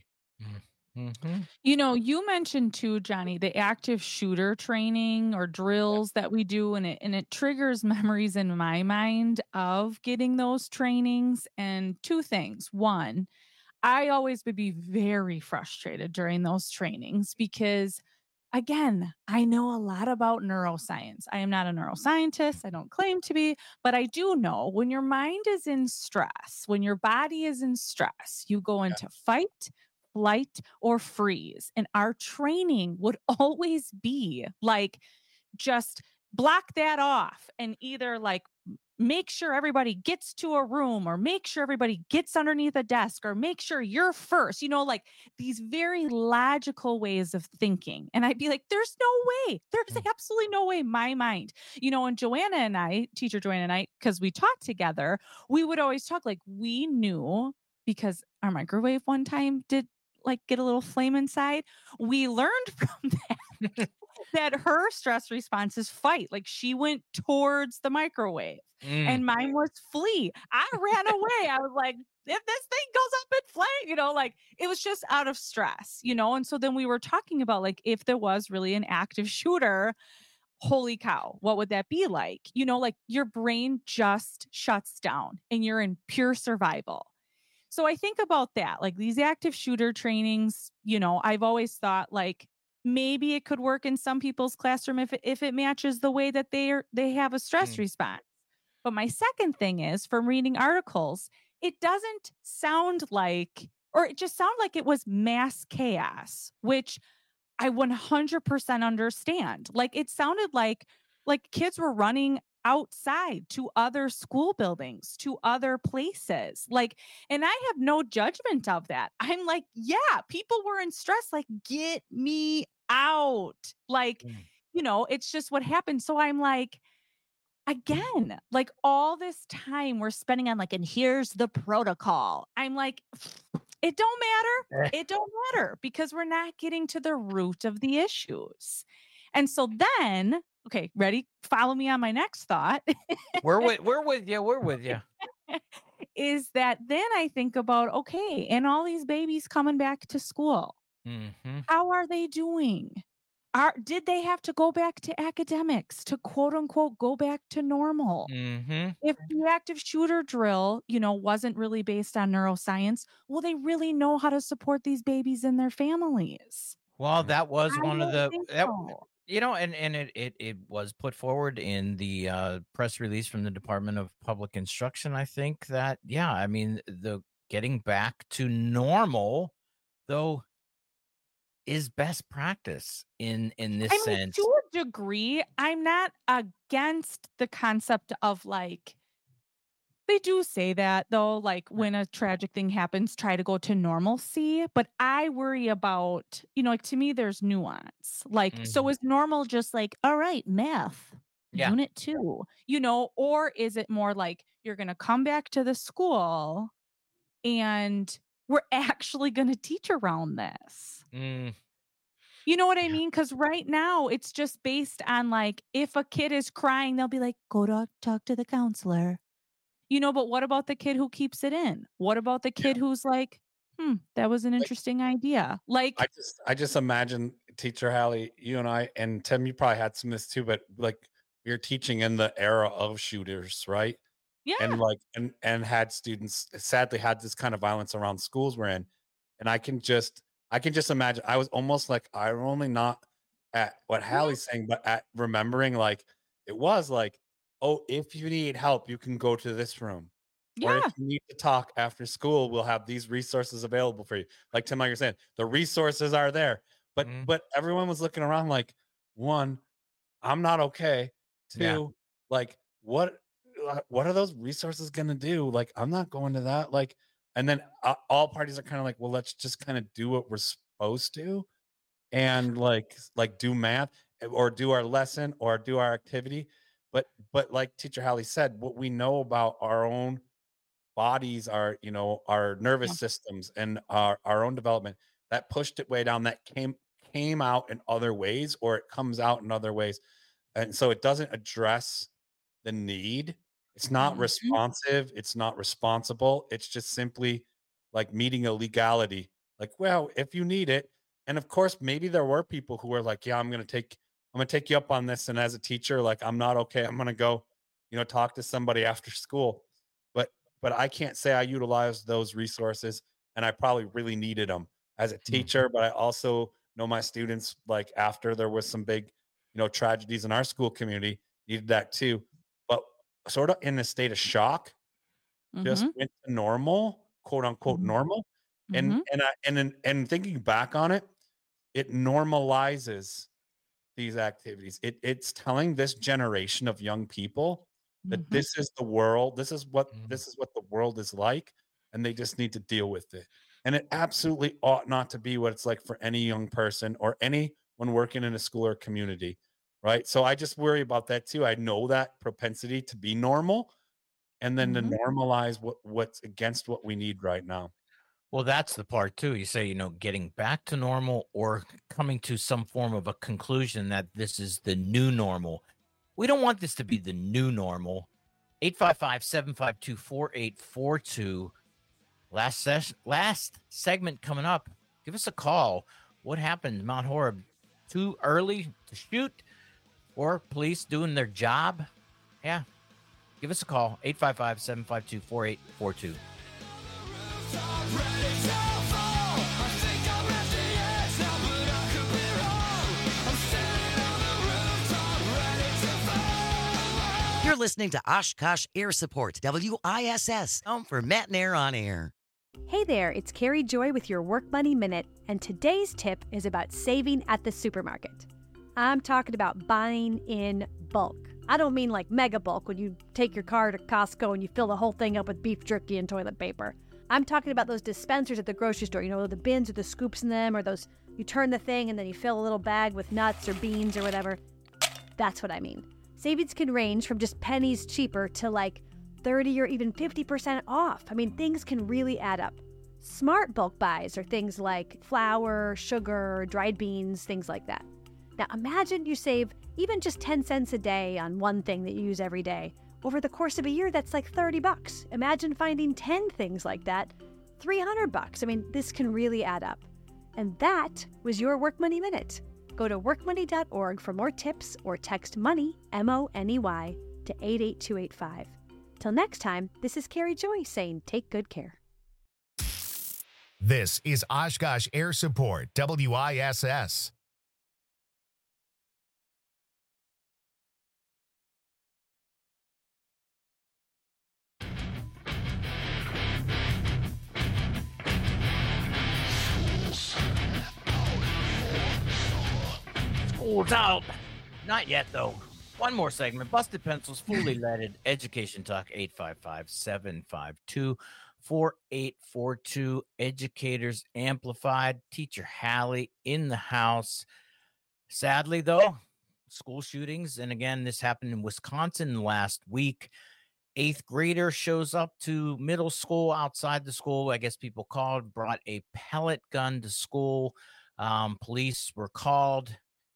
Mm-hmm. You know, you mentioned too, Johnny, the active shooter training or drills that we do, and it and it triggers memories in my mind of getting those trainings. And two things. One, I always would be very frustrated during those trainings because, again, I know a lot about neuroscience. I am not a neuroscientist. I don't claim to be, but I do know when your mind is in stress, when your body is in stress, you go into fight, flight, or freeze. And our training would always be like, just block that off and either like make sure everybody gets to a room, or make sure everybody gets underneath a desk, or make sure you're first, you know, like these very logical ways of thinking. And I'd be like, there's no way, there's absolutely no way my mind, you know, and Joanna and I, teacher Joanna and I, because we taught together, we would always talk like we knew, because our microwave one time did like get a little flame inside. We learned from that that her stress response is fight. Like, she went towards the microwave. Mm. And mine was flee. I ran away. I was like, if this thing goes up in flame, you know, like it was just out of stress, you know? And so then we were talking about like, if there was really an active shooter, holy cow, what would that be like? You know, like your brain just shuts down and you're in pure survival. So I think about that, like these active shooter trainings, you know, I've always thought like, maybe it could work in some people's classroom if it, if it matches the way that they are, they have a stress mm. response. But my second thing is, from reading articles, it doesn't sound like, or it just sounded like it was mass chaos, which I one hundred percent understand. Like, it sounded like, like kids were running outside to other school buildings, to other places. Like, and I have no judgment of that. I'm like, yeah, people were in stress. Like, get me out. Like, mm. you know, it's just what happened. So I'm like, again, like all this time we're spending on like, and here's the protocol. I'm like, it don't matter. It don't matter because we're not getting to the root of the issues. And so then, okay, ready? Follow me on my next thought. we're with, we're with you. We're with you. Is that then I think about, okay, and all these babies coming back to school, mm-hmm. how are they doing? Are, did they have to go back to academics to quote unquote go back to normal? Mm-hmm. If the active shooter drill, you know, wasn't really based on neuroscience, will they really know how to support these babies and their families? Well, that was I one of the, that, so. you know, and, and it, it, it was put forward in the uh, press release from the Department of Public Instruction. I think that, yeah, I mean, the getting back to normal, though, is best practice in in this I mean, sense. To a degree, I'm not against the concept of like, they do say that though, like when a tragic thing happens, try to go to normalcy. But I worry about, you know, like to me, there's nuance. Like, mm-hmm. so is normal just like, all right, math, yeah. unit two, you know, or is it more like you're going to come back to the school and we're actually going to teach around this? Mm. You know what I mean? Because right now it's just based on like, if a kid is crying, they'll be like, go to talk to the counselor. You know, but what about the kid who keeps it in? What about the kid yeah. who's like, hmm, that was an interesting like, idea. Like, I just, I just imagine Teacher Hallie, you and I, and Tim, you probably had some of this too, but like you're teaching in the era of shooters, right? Yeah. And like, and, and had students sadly had this kind of violence around schools we're in. And I can just, I can just imagine, I was almost like, I'm only not at what Hallie's yeah. saying, but at remembering like, it was like, oh, if you need help, you can go to this room. Yeah. Or if you need to talk after school, we'll have these resources available for you. Like Tim, like you're saying, the resources are there. But mm-hmm. but everyone was looking around like, one, I'm not okay. Two, yeah. like what what are those resources gonna do? Like, I'm not going to that. Like, and then uh, all parties are kind of like, well, let's just kind of do what we're supposed to, and like like do math or do our lesson or do our activity. But but like Teacher Hallie said, what we know about our own bodies, our you know our nervous yeah. systems, and our our own development, that pushed it way down. That came came out in other ways, or it comes out in other ways, and so it doesn't address the need. It's not mm-hmm. responsive. It's not responsible. It's just simply like meeting a legality. Like, well, if you need it, and of course, maybe there were people who were like, yeah, I'm going to take. I'm going to take you up on this. And as a teacher, like, I'm not okay. I'm going to go, you know, talk to somebody after school. But, but I can't say I utilized those resources, and I probably really needed them as a teacher. Mm-hmm. But I also know my students, like after there was some big, you know, tragedies in our school community, needed that too. But sort of in a state of shock, mm-hmm. just went to normal, quote unquote, mm-hmm. normal. And, mm-hmm. and I, and, and thinking back on it, it normalizes these activities. It it's telling this generation of young people that mm-hmm. this is the world. This is what mm-hmm. this is what the world is like, and they just need to deal with it. And it absolutely ought not to be what it's like for any young person or anyone working in a school or community, right? So I just worry about that too. I know that propensity to be normal, and then mm-hmm. to normalize what what's against what we need right now. Well, that's the part too. You say, you know, getting back to normal or coming to some form of a conclusion that this is the new normal. We don't want this to be the new normal. eight five five, seven five two, four eight four two. Last session, last segment coming up. Give us a call. What happened? Mount Horeb too early to shoot, or police doing their job? Yeah. Give us a call. eight five five, seven five two, four eight four two. You're listening to Oshkosh Air Support, W I S S, home for Matt and Air on Air. Hey there, it's Carrie Joy with your Work Money Minute, and today's tip is about saving at the supermarket. I'm talking about buying in bulk. I don't mean like mega bulk when you take your car to Costco and you fill the whole thing up with beef jerky and toilet paper. I'm talking about those dispensers at the grocery store, you know, the bins with the scoops in them, or those, you turn the thing and then you fill a little bag with nuts or beans or whatever. That's what I mean. Savings can range from just pennies cheaper to like thirty or even fifty percent off. I mean, things can really add up. Smart bulk buys are things like flour, sugar, dried beans, things like that. Now imagine you save even just ten cents a day on one thing that you use every day. Over the course of a year, that's like thirty bucks. Imagine finding ten things like that, three hundred bucks. I mean, this can really add up. And that was your Work Money Minute. Go to work money dot org for more tips or text MONEY, M O N E Y, to eight eight two eight five. Till next time, this is Carrie Joy saying take good care. This is Oshkosh Air Support, W I S S. School's out. Not yet, though. One more segment. Busted Pencils, fully leaded Education Talk, eight five five, seven five two, four eight four two. Educators Amplified. Teacher Hallie in the house. Sadly, though, school shootings. And again, this happened in Wisconsin last week. Eighth grader shows up to middle school outside the school. I guess people called, brought a pellet gun to school. Um, police were called.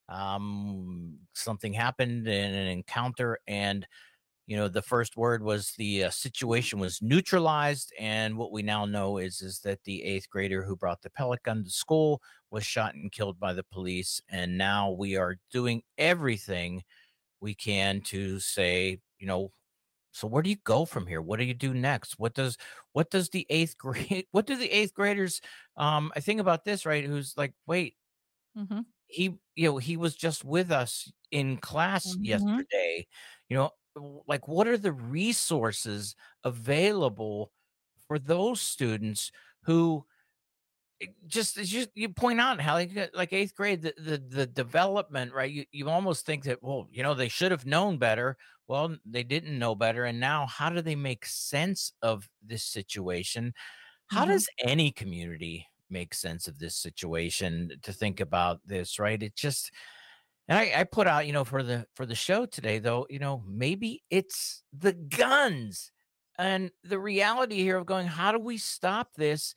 Um, something happened in an encounter, and you know, the first word was the uh, situation was neutralized. And what we now know is is that the eighth grader who brought the pellet gun to school was shot and killed by the police. And now we are doing everything we can to say, you know, so where do you go from here? What do you do next? What does what does the eighth grade? What do the eighth graders? Um, I think about this, right? Who's like, wait. Mm-hmm. He, you know, he was just with us in class Mhm. yesterday. You know, like, what are the resources available for those students who just, as you, you point out, how like, like eighth grade, the, the the development, right? You you almost think that, well, you know, they should have known better. Well, they didn't know better, and now how do they make sense of this situation? How Mhm. does any community make sense of this situation, to think about this, right? It just, and I, I put out, you know, for the for the show today, though, you know, maybe it's the guns and the reality here of going, how do we stop this?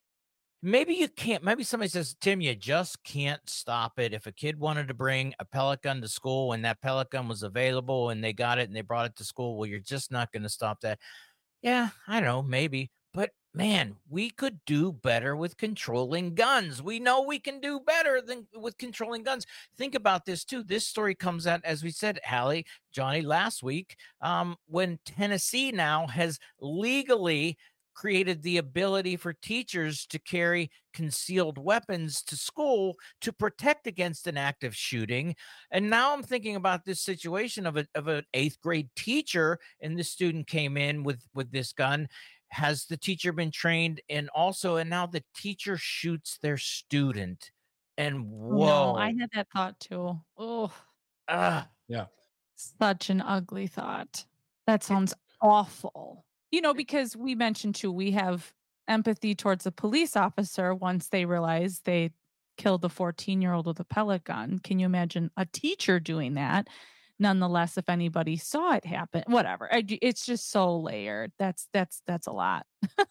Maybe you can't. Maybe somebody says, Tim, you just can't stop it. If a kid wanted to bring a pellet gun to school and that pellet gun was available and they got it and they brought it to school, well, you're just not going to stop that. Yeah, I know, maybe. But man, we could do better with controlling guns. We know we can do better than with controlling guns. Think about this too. This story comes out, as we said, Hallie, Johnny, last week, um, when Tennessee now has legally created the ability for teachers to carry concealed weapons to school to protect against an active shooting. And now I'm thinking about this situation of a of an eighth grade teacher, and this student came in with with this gun. Has the teacher been trained? And also, and now the teacher shoots their student. And whoa, No, I had that thought too. Oh, ah, Yeah. such an ugly thought. That sounds awful. You know, because we mentioned too, we have empathy towards a police officer once they realize they killed the fourteen year old with a pellet gun. Can you imagine a teacher doing that? Nonetheless, if anybody saw it happen, whatever. I, it's just so layered. That's that's that's a lot.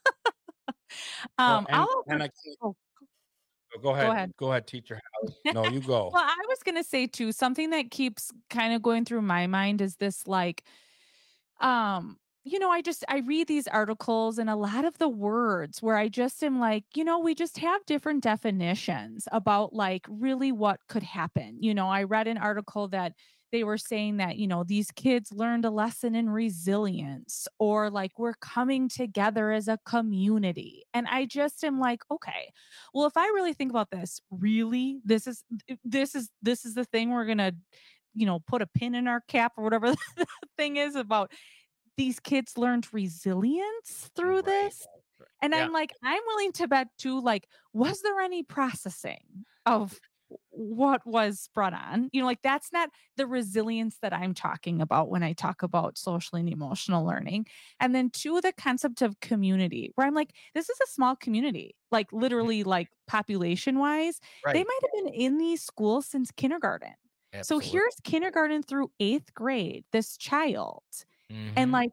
Well, um, and, I'll and I also- can't, oh, oh, go ahead. ahead. Go ahead, teacher. Hallie. No, you go. Well, I was gonna say too, something that keeps kind of going through my mind is this, like, um, you know, I just I read these articles and a lot of the words where I just am like, you know, we just have different definitions about like really what could happen. You know, I read an article that they were saying that, you know, these kids learned a lesson in resilience, or like we're coming together as a community. And I just am like, okay, well, if I really think about this, really, this is this is this is the thing we're gonna, you know, put a pin in our cap or whatever the thing is about. These kids learned resilience through this. And Yeah. I'm like, I'm willing to bet too, like, was there any processing of what was brought on. You know, like that's not the resilience that I'm talking about when I talk about social and emotional learning. And then two, the concept of community, where I'm like, this is a small community, like literally like population wise, Right. they might have been in these schools since kindergarten. Absolutely. So here's kindergarten through eighth grade, this child. Mhm. And like,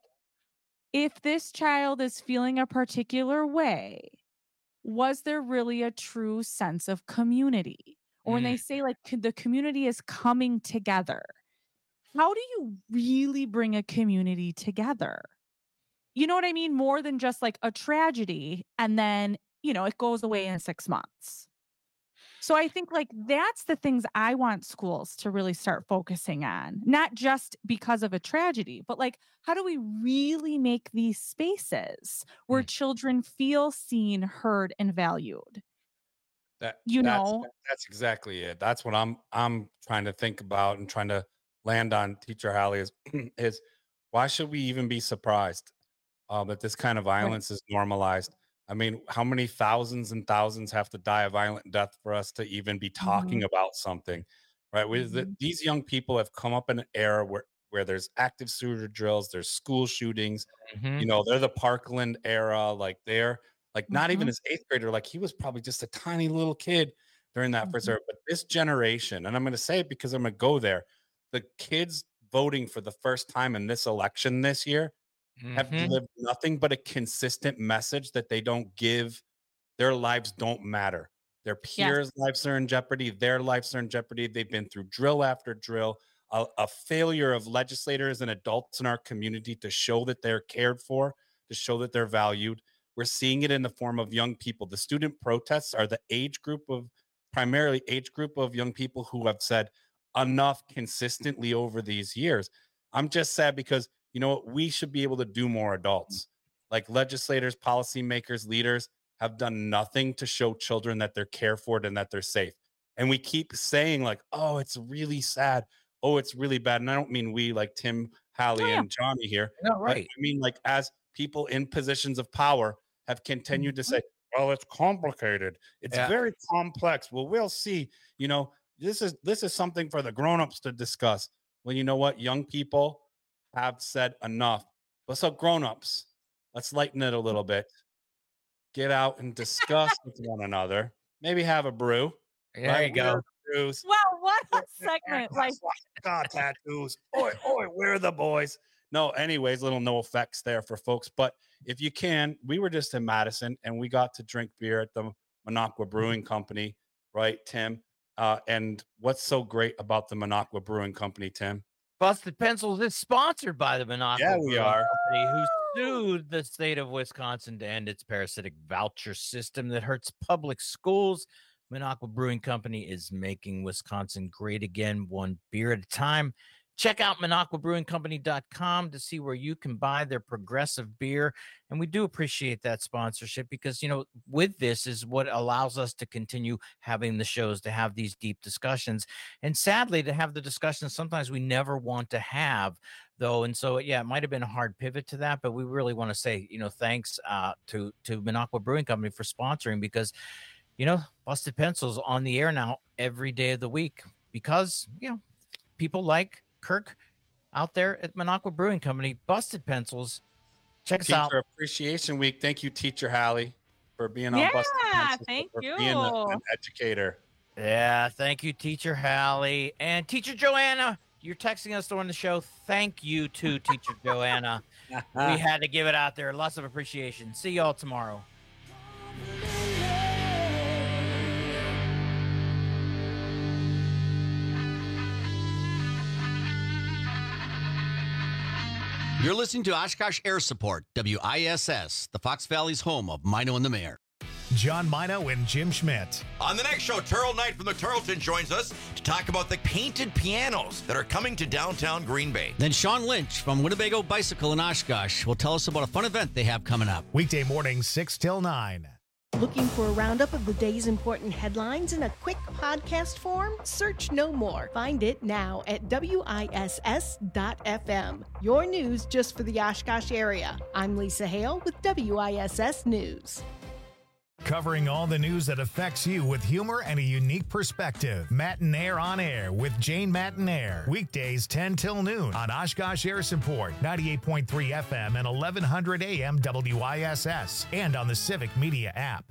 if this child is feeling a particular way, was there really a true sense of community? Or when Mm. they say like c- the community is coming together, how do you really bring a community together? You know what I mean? More than just like a tragedy and then, you know, it goes away in six months. So I think like that's the things I want schools to really start focusing on, not just because of a tragedy, but like, how do we really make these spaces where Mm. children feel seen, heard, and valued? That You that's know? that's exactly it. That's what I'm I'm trying to think about and trying to land on, Teacher Hallie, is is why should we even be surprised uh, that this kind of violence is normalized? I mean, how many thousands and thousands have to die a violent death for us to even be talking Mhm. about something, right? We, the, Mhm. these young people have come up in an era where where there's active shooter drills, there's school shootings. Mhm. You know, they're the Parkland era, like they're like not even Mhm. his eighth grader, like he was probably just a tiny little kid during that first Mhm. era. But this generation, and I'm going to say it because I'm going to go there, the kids voting for the first time in this election this year have Mhm. delivered nothing but a consistent message that they don't give, their lives don't matter. Their Yes. peers' lives are in jeopardy, their lives are in jeopardy. They've been through drill after drill, a, a failure of legislators and adults in our community to show that they're cared for, to show that they're valued. We're seeing it in the form of young people. The student protests are the age group of, primarily age group of young people who have said enough consistently over these years. I'm just sad because, you know what, we should be able to do more adults. Like legislators, policymakers, leaders have done nothing to show children that they're cared for and that they're safe. And we keep saying like, oh, it's really sad. Oh, it's really bad. And I don't mean we, like Tim, Hallie, Oh, yeah. and Johnny here. No, but right. I mean, like, as people in positions of power have continued to Mhm. say, well, it's complicated. It's Yeah. very complex. Well, we'll see. You know, this is this is something for the grown-ups to discuss. Well, you know what? Young people have said enough. What's up, grown-ups? Let's lighten it a little bit. Get out and discuss with one another. Maybe have a brew. There right? you go. Where are the brews? Wow, what a segment. Like, God, tattoos. Oi, oi, where are the boys? No, anyways, little no effects there for folks. But if you can, we were just in Madison and we got to drink beer at the Minocqua Brewing Company, right, Tim? Uh, and what's so great about the Minocqua Brewing Company, Tim? Busted Pencils is sponsored by the Minocqua Yeah, we Brewing are. Company, who sued the state of Wisconsin to end its parasitic voucher system that hurts public schools. Minocqua Brewing Company is making Wisconsin great again, one beer at a time. Check out Minocqua Brewing Company dot com to see where you can buy their progressive beer. And we do appreciate that sponsorship because, you know, with this is what allows us to continue having the shows, to have these deep discussions. And sadly, to have the discussions sometimes we never want to have, though. And so, yeah, it might have been a hard pivot to that, but we really want to say, you know, thanks uh, to, to Minocqua Brewing Company for sponsoring because, you know, Busted Pencils on the air now every day of the week because, you know, people like Kirk out there at Minocqua Brewing Company. Busted Pencils. Check us Teacher out. Appreciation Week. Thank you, Teacher Hallie, for being on yeah, Busted Pencils, thank for you. being a- an educator. Yeah, thank you, Teacher Hallie. And Teacher Joanna, you're texting us during the show. Thank you to Teacher Joanna. We had to give it out there. Lots of appreciation. See y'all tomorrow. You're listening to Oshkosh Air Support, W I S S, the Fox Valley's home of Mino and the Mayor. John Mino and Jim Schmidt. On the next show, Turl Knight from the Turleton joins us to talk about the painted pianos that are coming to downtown Green Bay. Then Sean Lynch from Winnebago Bicycle in Oshkosh will tell us about a fun event they have coming up. Weekday mornings, six till nine. Looking for a roundup of the day's important headlines in a quick podcast form? Search no more. Find it now at W I S S dot F M. Your news just for the Oshkosh area. I'm Lisa Hale with W I S S News. Covering all the news that affects you with humor and a unique perspective. Matinaire on Air with Jane Matinaire. Weekdays ten till noon on Oshkosh Air Support, ninety-eight point three F M and eleven hundred A M W I S S, and on the Civic Media app.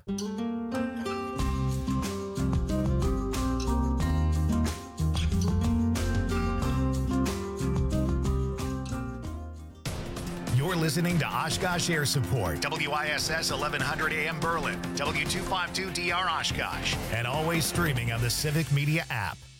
You're listening to Oshkosh Air Support, W I S S eleven hundred A M Berlin, W two fifty-two D R Oshkosh, and always streaming on the Civic Media app.